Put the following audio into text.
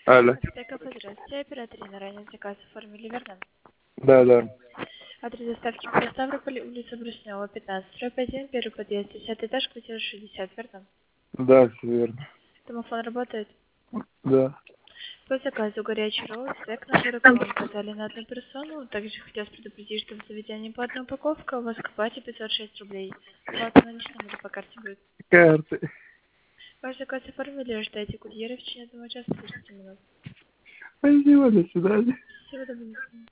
Алло. Стеков, здравствуйте. Оператор на ранее заказ оформили, верно? Да, да. Адрес доставки по Ставрополю, улица Брюснева, 15, строп 1, первый подъезд, 10 этаж, квартира 60, верно? Да, все верно. Домофон работает? Да. По заказу горячий ролл, стек на 40 грамм, заказали на одну персону. Также хотелось предупредить, что в заведении по одной упаковке, у вас к оплате 506 рублей. Оплата наличными или по карте будет? Карты. Ваш заказ оформили, ждайте курьера в течение 1 часа 30 минут. Спасибо, до свидания. Всего доброго.